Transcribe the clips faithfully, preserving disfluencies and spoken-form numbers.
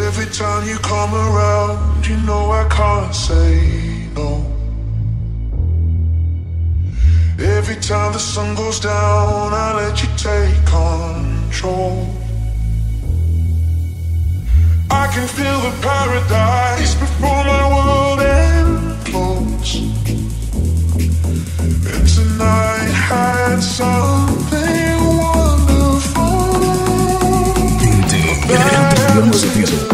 Every time you come around, you know I can't say no. Every time the sun goes down, I let you take control. I can feel the paradise before my world implodes. And tonight had something wonderful. Music.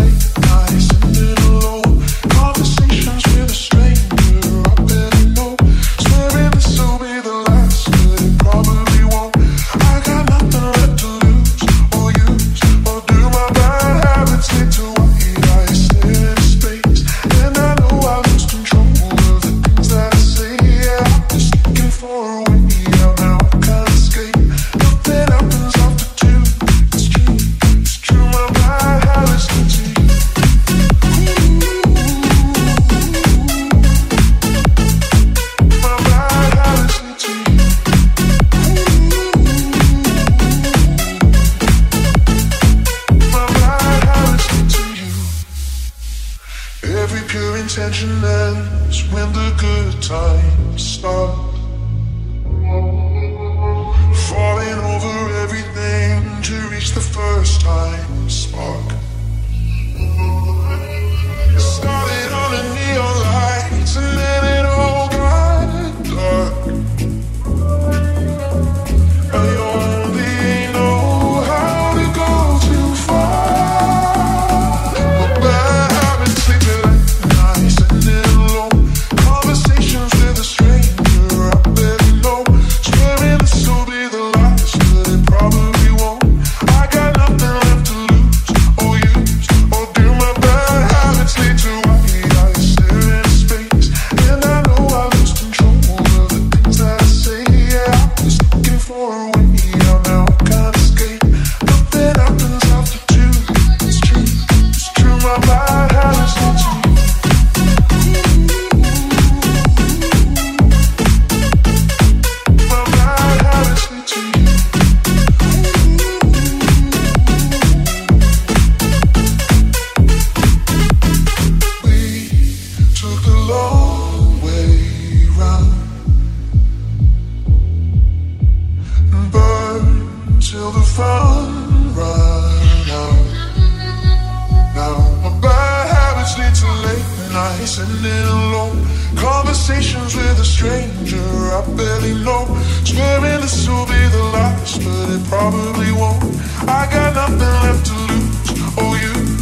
Conversations with a stranger I barely know. Swearing this will be the last, but it probably won't. I got nothing left to lose. Oh, you